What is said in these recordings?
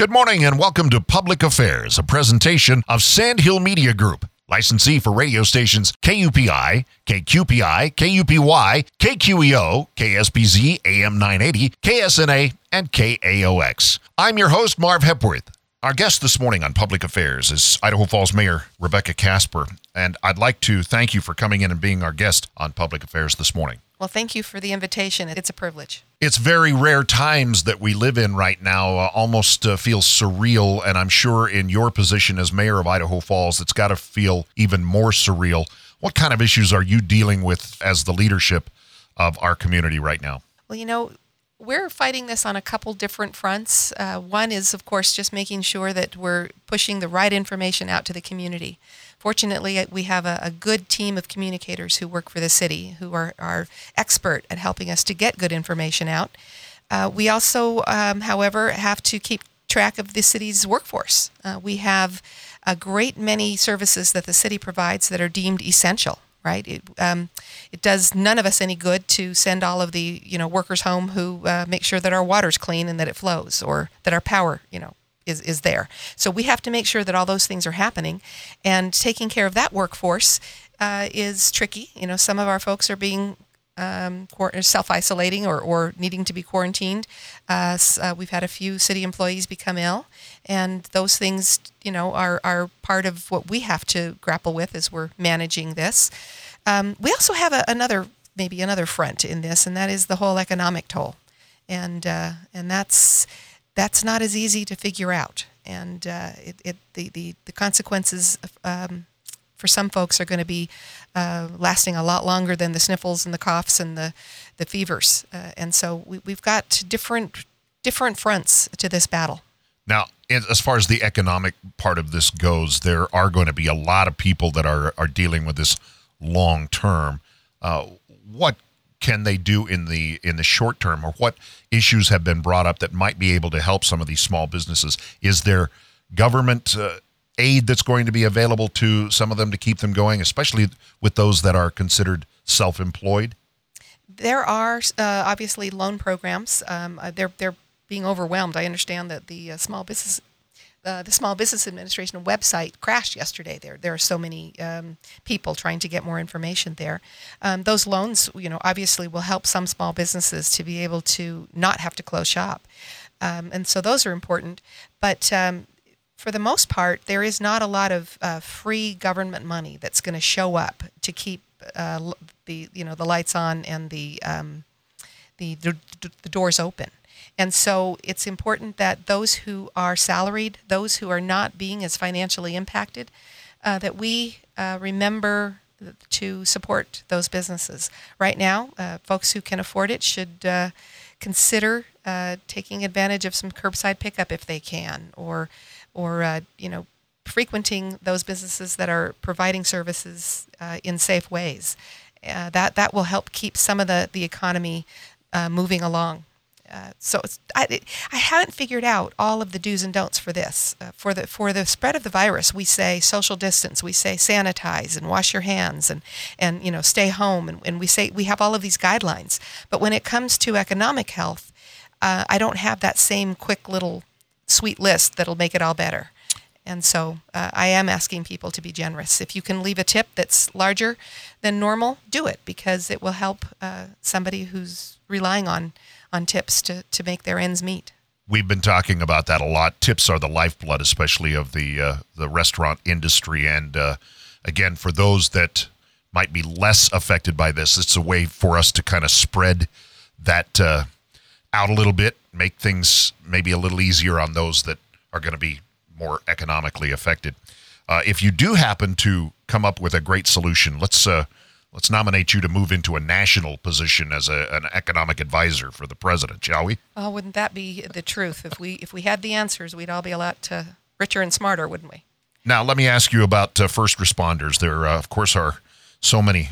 Good morning and welcome to Public Affairs, a presentation of Sandhill Media Group, licensee for radio stations KUPI, KQPI, KUPY, KQEO, KSBZ, AM 980, KSNA, and KAOX. I'm your host, Marv Hepworth. Our guest this morning on Public Affairs is Idaho Falls Mayor Rebecca Casper, and I'd like to thank you for coming in and being our guest on Public Affairs this morning. Well, thank you for the invitation. It's a privilege. It's very rare times that we live in right now, almost feels surreal, and I'm sure in your position as mayor of Idaho Falls, it's got to feel even more surreal. What kind of issues are you dealing with as the leadership of our community right now? Well, we're fighting this on a couple different fronts. One is, of course, just making sure that we're pushing the right information out to the community. Fortunately, we have a good team of communicators who work for the city, who are expert at helping us to get good information out. We also, however, have to keep track of the city's workforce. We have a great many services that the city provides that are deemed essential, right? It does none of us any good to send all of the, workers home who make sure that our water's clean and that it flows, or that our power, is there. So we have to make sure that all those things are happening, and taking care of that workforce is tricky. Some of our folks are being self-isolating or needing to be quarantined. We've had a few city employees become ill, and those things, are part of what we have to grapple with as we're managing this. We also have another front in this, and that is the whole economic toll, and that's not as easy to figure out, and the consequences for some folks are going to be lasting a lot longer than the sniffles and the coughs and the fevers, and so we've got different fronts to this battle. Now, as far as the economic part of this goes, there are going to be a lot of people that are dealing with this long term. What can they do in the short term, or what issues have been brought up that might be able to help some of these small businesses? Is there government aid that's going to be available to some of them to keep them going, especially with those that are considered self-employed? There are obviously loan programs. They're being overwhelmed. I understand that the Small Business Administration website crashed yesterday. There are so many people trying to get more information there. Those loans, obviously will help some small businesses to be able to not have to close shop. And so those are important. But for the most part, there is not a lot of free government money that's going to show up to keep the lights on and the doors open. And so it's important that those who are salaried, those who are not being as financially impacted, that we remember to support those businesses. Right now, folks who can afford it should consider taking advantage of some curbside pickup if they can, or frequenting those businesses that are providing services in safe ways. That will help keep some of the economy moving along. I haven't figured out all of the do's and don'ts for this. For the spread of the virus, we say social distance, we say sanitize and wash your hands, and stay home, and we say we have all of these guidelines. But when it comes to economic health, I don't have that same quick little sweet list that'll make it all better. And so I am asking people to be generous. If you can leave a tip that's larger than normal, do it, because it will help somebody who's relying on tips to make their ends meet. We've been talking about that a lot. Tips are the lifeblood, especially of the restaurant industry. And again, for those that might be less affected by this, it's a way for us to kind of spread that out a little bit, make things maybe a little easier on those that are going to be more economically affected. If you do happen to come up with a great solution, let's nominate you to move into a national position as an economic advisor for the president, shall we? Oh, wouldn't that be the truth? If we had the answers, we'd all be a lot richer and smarter, wouldn't we? Now, let me ask you about first responders. There, of course, are so many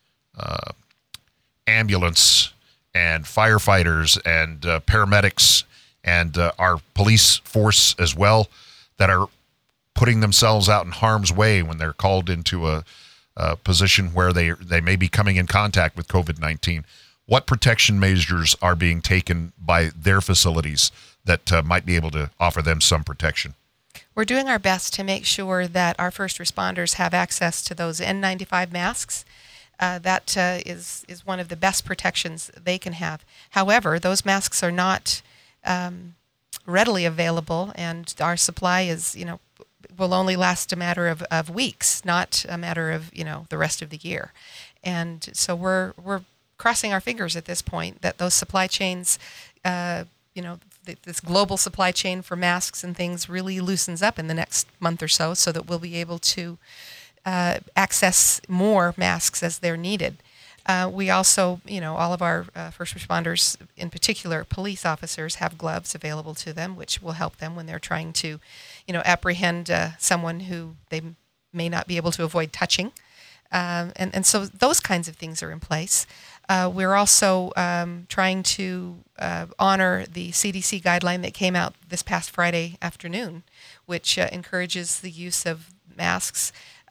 ambulance and firefighters and paramedics and our police force as well that are putting themselves out in harm's way when they're called into a position where they may be coming in contact with COVID-19. What protection measures are being taken by their facilities that might be able to offer them some protection? We're doing our best to make sure that our first responders have access to those N95 masks. That is one of the best protections they can have. However, those masks are not readily available, and our supply is, will only last a matter of weeks, not a matter of, the rest of the year. And so we're crossing our fingers at this point that those supply chains, this global supply chain for masks and things really loosens up in the next month or so that we'll be able to access more masks as they're needed. We also, all of our first responders, in particular police officers, have gloves available to them, which will help them when they're trying to, apprehend someone who they may not be able to avoid touching. And so those kinds of things are in place. We're also trying to honor the CDC guideline that came out this past Friday afternoon, which encourages the use of masks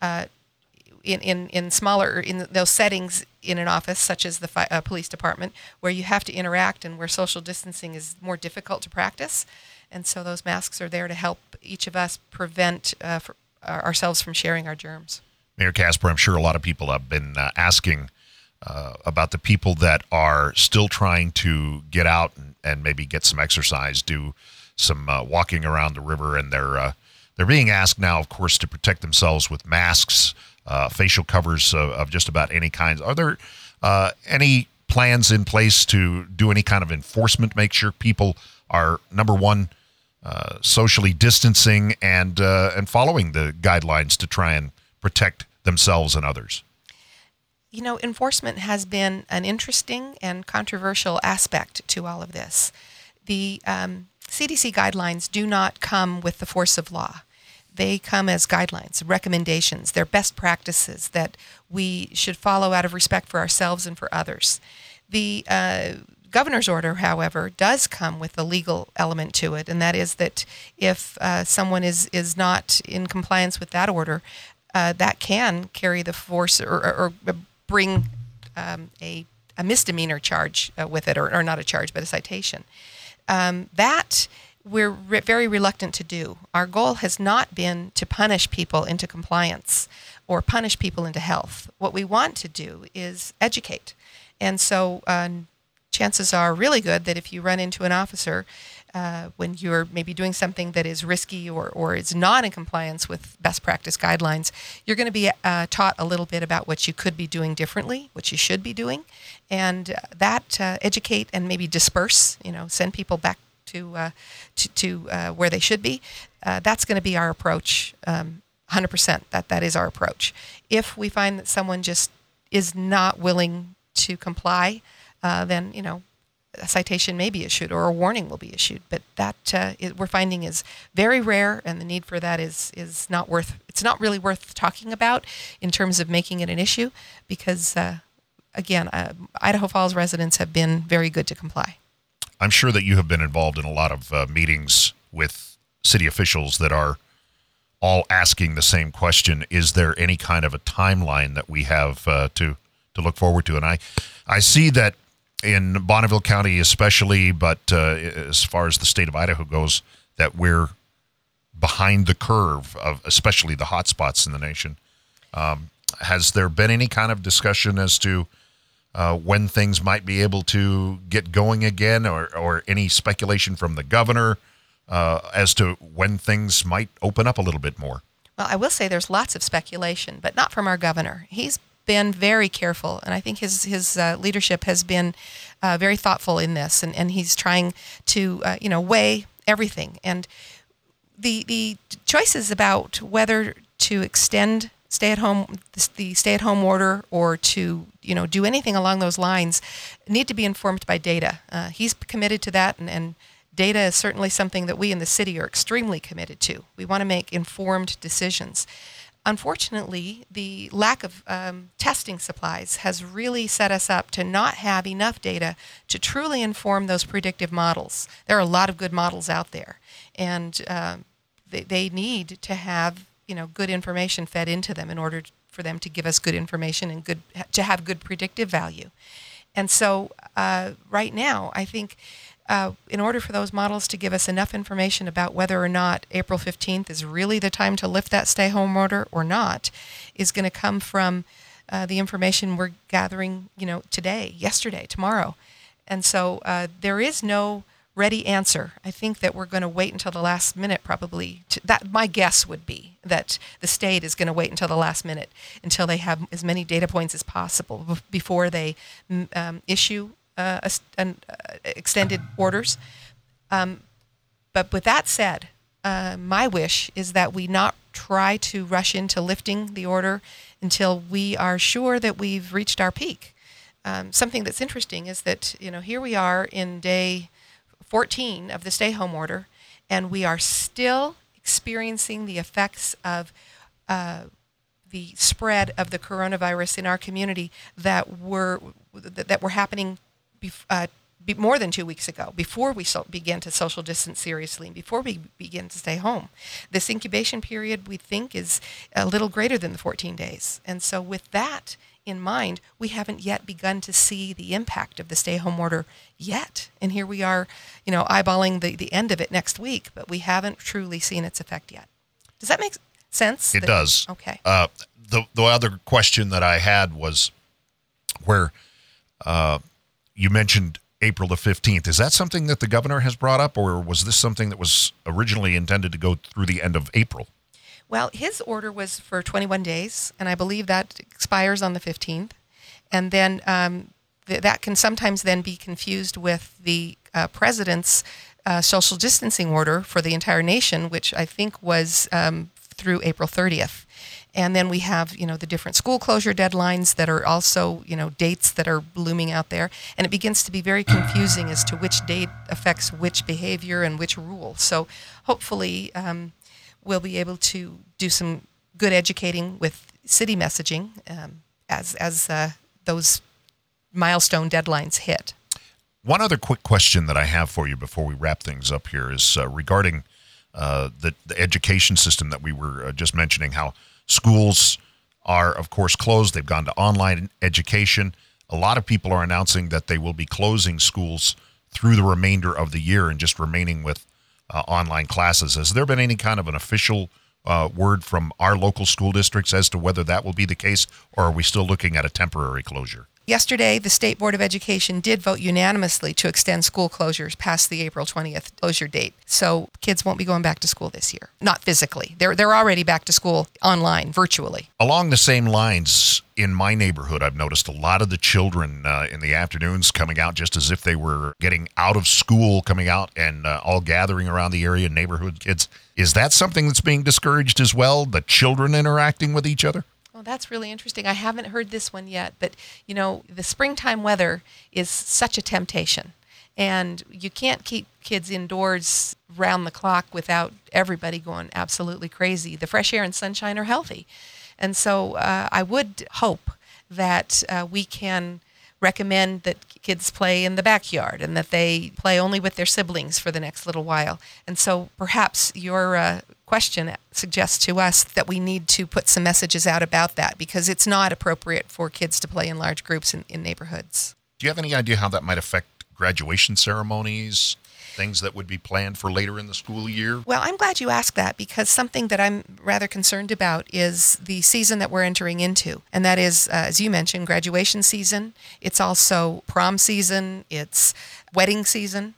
in smaller, in those settings in an office, such as the police department, where you have to interact and where social distancing is more difficult to practice. And so those masks are there to help each of us prevent ourselves from sharing our germs. Mayor Kasper, I'm sure a lot of people have been asking about the people that are still trying to get out and maybe get some exercise, do some walking around the river, and they're being asked now, of course, to protect themselves with masks, facial covers of just about any kinds. Are there any plans in place to do any kind of enforcement, make sure people are, number one, socially distancing and following the guidelines to try and protect themselves and others? Enforcement has been an interesting and controversial aspect to all of this. The CDC guidelines do not come with the force of law. They come as guidelines, recommendations. They're best practices that we should follow out of respect for ourselves and for others. The governor's order, however, does come with a legal element to it, and that is that if someone is not in compliance with that order, that can carry the force or bring a misdemeanor charge with it, or not a charge, but a citation. That we're very reluctant to do. Our goal has not been to punish people into compliance or punish people into health. What we want to do is educate. And so chances are really good that if you run into an officer when you're maybe doing something that is risky or is not in compliance with best practice guidelines, you're going to be taught a little bit about what you could be doing differently, what you should be doing, and that educate and maybe disperse, send people back to where they should be. That's going to be our approach, 100%. That is our approach. If we find that someone just is not willing to comply, then a citation may be issued or a warning will be issued. But that we're finding is very rare, and the need for that is not worth. It's not really worth talking about in terms of making it an issue, because again, Idaho Falls residents have been very good to comply. I'm sure that you have been involved in a lot of meetings with city officials that are all asking the same question. Is there any kind of a timeline that we have to look forward to? And I see that in Bonneville County especially, but as far as the state of Idaho goes, that we're behind the curve of especially the hot spots in the nation. Has there been any kind of discussion as to when things might be able to get going again, or any speculation from the governor as to when things might open up a little bit more? Well, I will say there's lots of speculation, but not from our governor. He's been very careful, and I think his leadership has been very thoughtful in this, and he's trying to weigh everything. And the choices about whether to extend the stay-at-home order or to do anything along those lines need to be informed by data. He's committed to that, and data is certainly something that we in the city are extremely committed to. We want to make informed decisions. Unfortunately, the lack of testing supplies has really set us up to not have enough data to truly inform those predictive models. There are a lot of good models out there, and they need to have good information fed into them in order for them to give us good information and to have good predictive value. And so right now, I think in order for those models to give us enough information about whether or not April 15th is really the time to lift that stay-home order or not, is going to come from the information we're gathering, today, yesterday, tomorrow. And so there is no ready answer. I think that we're going to wait until the last minute probably. That my guess would be that the state is going to wait until the last minute until they have as many data points as possible before they issue extended orders. But with that said, my wish is that we not try to rush into lifting the order until we are sure that we've reached our peak. Something that's interesting is that, here we are in day 14 of the stay-home order, and we are still experiencing the effects of the spread of the coronavirus in our community that were happening more than 2 weeks ago, before we began to social distance seriously and before we begin to stay home. This incubation period, we think, is a little greater than the 14 days. And so with that in mind, we haven't yet begun to see the impact of the stay-home order yet. And here we are, eyeballing the end of it next week, but we haven't truly seen its effect yet. Does that make sense? It does. Okay. The other question that I had was where you mentioned April the 15th. Is that something that the governor has brought up, or was this something that was originally intended to go through the end of April? Well, his order was for 21 days, and I believe that expires on the 15th. And then that can sometimes then be confused with the president's social distancing order for the entire nation, which I think was through April 30th. And then we have, the different school closure deadlines that are also, dates that are looming out there. And it begins to be very confusing as to which date affects which behavior and which rule. So hopefully we'll be able to do some good educating with city messaging as those milestone deadlines hit. One other quick question that I have for you before we wrap things up here is regarding the education system that we were just mentioning, how schools are, of course, closed. They've gone to online education. A lot of people are announcing that they will be closing schools through the remainder of the year and just remaining with online classes. Has there been any kind of an official word from our local school districts as to whether that will be the case, or are we still looking at a temporary closure? Yesterday, the State Board of Education did vote unanimously to extend school closures past the April 20th closure date. So kids won't be going back to school this year. Not physically. They're already back to school online, virtually. Along the same lines, in my neighborhood, I've noticed a lot of the children in the afternoons coming out just as if they were getting out of school, coming out and all gathering around the area, neighborhood kids. Is that something that's being discouraged as well, the children interacting with each other? Well, that's really interesting. I haven't heard this one yet, but, the springtime weather is such a temptation. And you can't keep kids indoors round the clock without everybody going absolutely crazy. The fresh air and sunshine are healthy. And so I would hope that we can recommend that kids play in the backyard and that they play only with their siblings for the next little while. And so perhaps your question suggests to us that we need to put some messages out about that, because it's not appropriate for kids to play in large groups in neighborhoods. Do you have any idea how that might affect graduation ceremonies, things that would be planned for later in the school year? Well, I'm glad you asked that, because something that I'm rather concerned about is the season that we're entering into. And that is, as you mentioned, graduation season. It's also prom season. It's wedding season.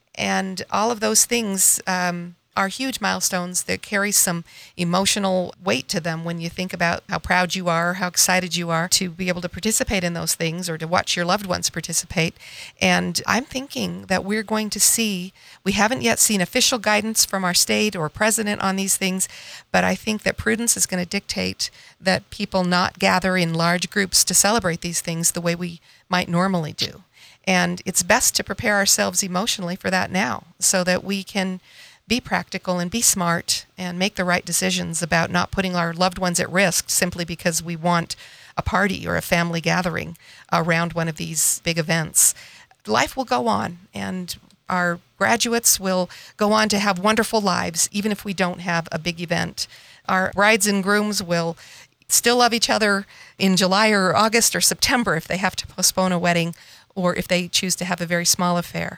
And all of those things are huge milestones that carry some emotional weight to them when you think about how proud you are, how excited you are to be able to participate in those things or to watch your loved ones participate. And I'm thinking that we're going to see, we haven't yet seen official guidance from our state or president on these things, but I think that prudence is going to dictate that people not gather in large groups to celebrate these things the way we might normally do. And it's best to prepare ourselves emotionally for that now, so that we can be practical and be smart and make the right decisions about not putting our loved ones at risk simply because we want a party or a family gathering around one of these big events. Life will go on, and our graduates will go on to have wonderful lives, even if we don't have a big event. Our brides and grooms will still love each other in July or August or September if they have to postpone a wedding, or if they choose to have a very small affair.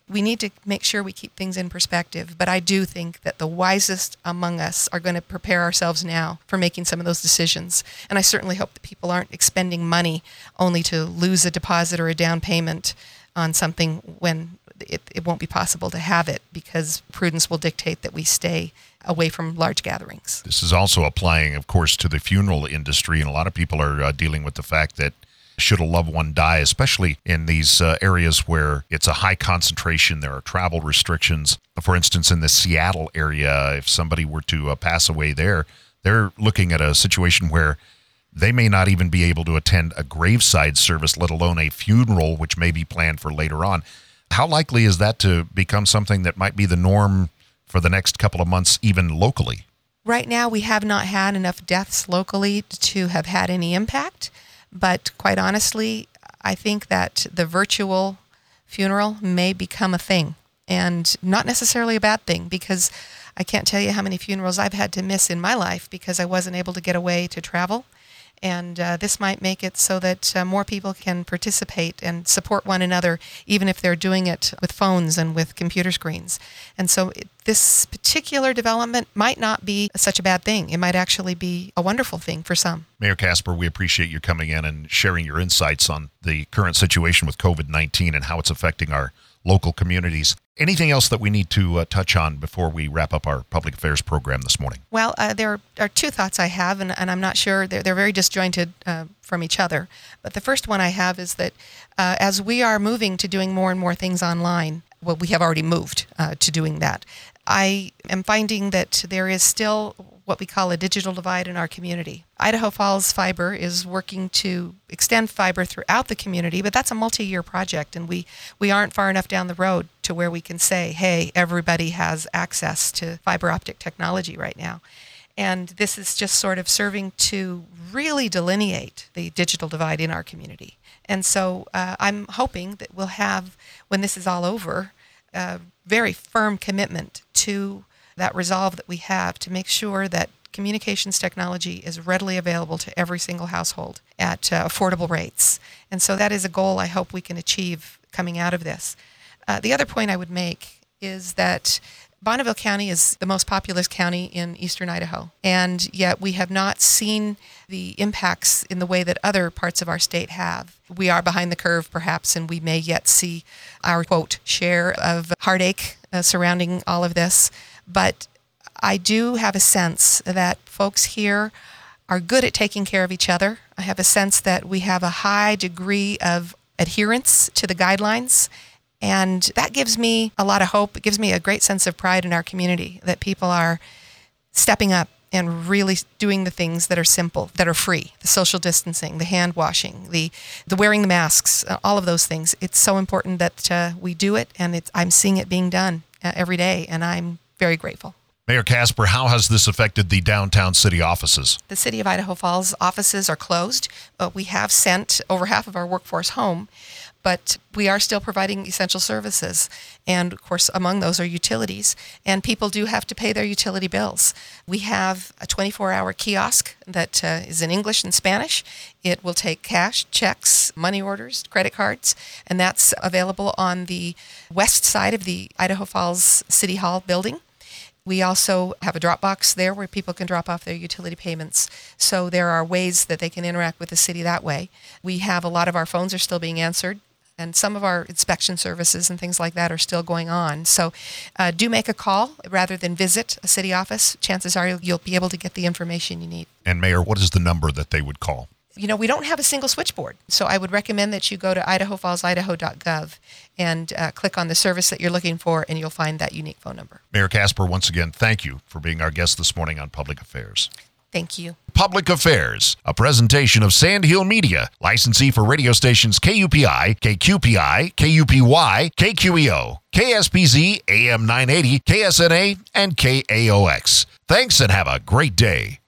We need to make sure we keep things in perspective, but I do think that the wisest among us are going to prepare ourselves now for making some of those decisions. And I certainly hope that people aren't expending money only to lose a deposit or a down payment on something when it won't be possible to have it, because prudence will dictate that we stay away from large gatherings. This is also applying, of course, to the funeral industry, and a lot of people are dealing with the fact that should a loved one die, especially in these areas where it's a high concentration, there are travel restrictions. For instance, in the Seattle area, if somebody were to pass away there, they're looking at a situation where they may not even be able to attend a graveside service, let alone a funeral, which may be planned for later on. How likely is that to become something that might be the norm for the next couple of months, even locally? Right now, we have not had enough deaths locally to have had any impact. But quite honestly, I think that the virtual funeral may become a thing, and not necessarily a bad thing, because I can't tell you how many funerals I've had to miss in my life because I wasn't able to get away to travel. And this might make it so that more people can participate and support one another, even if they're doing it with phones and with computer screens. And so this particular development might not be such a bad thing. It might actually be a wonderful thing for some. Mayor Casper, we appreciate you coming in and sharing your insights on the current situation with COVID-19 and how it's affecting our local communities. Anything else that we need to touch on before we wrap up our public affairs program this morning? Well, there are two thoughts I have, and I'm not sure. They're very disjointed from each other. But the first one I have is that as we are moving to doing more and more things online, well, we have already moved to doing that. I am finding that there is still what we call a digital divide in our community. Idaho Falls Fiber is working to extend fiber throughout the community, but that's a multi-year project, and we aren't far enough down the road to where we can say, hey, everybody has access to fiber optic technology right now. And this is just sort of serving to really delineate the digital divide in our community. And so I'm hoping that we'll have, when this is all over, a very firm commitment to that resolve that we have to make sure that communications technology is readily available to every single household at affordable rates. And so that is a goal I hope we can achieve coming out of this. The other point I would make is that Bonneville County is the most populous county in eastern Idaho, and yet we have not seen the impacts in the way that other parts of our state have. We are behind the curve, perhaps, and we may yet see our, quote, share of heartache surrounding all of this. But I do have a sense that folks here are good at taking care of each other. I have a sense that we have a high degree of adherence to the guidelines. And that gives me a lot of hope. It gives me a great sense of pride in our community that people are stepping up and really doing the things that are simple, that are free, the social distancing, the hand washing, the wearing the masks, all of those things. It's so important that we do it, and I'm seeing it being done every day, and I'm very grateful. Mayor Casper, how has this affected the downtown city offices? The City of Idaho Falls offices are closed. We have sent over half of our workforce home, but we are still providing essential services. And, of course, among those are utilities. And people do have to pay their utility bills. We have a 24-hour kiosk that is in English and Spanish. It will take cash, checks, money orders, credit cards, and that's available on the west side of the Idaho Falls City Hall building. We also have a drop box there where people can drop off their utility payments. So there are ways that they can interact with the city that way. We have a lot of our phones are still being answered, and some of our inspection services and things like that are still going on. So do make a call rather than visit a city office. Chances are you'll be able to get the information you need. And Mayor, what is the number that they would call? You know, we don't have a single switchboard, so I would recommend that you go to idahofallsidaho.gov and click on the service that you're looking for, and you'll find that unique phone number. Mayor Casper, once again, thank you for being our guest this morning on Public Affairs. Thank you. Public Affairs, a presentation of Sandhill Media, licensee for radio stations KUPI, KQPI, KUPY, KQEO, KSPZ, AM 980, KSNA, and KAOX. Thanks and have a great day.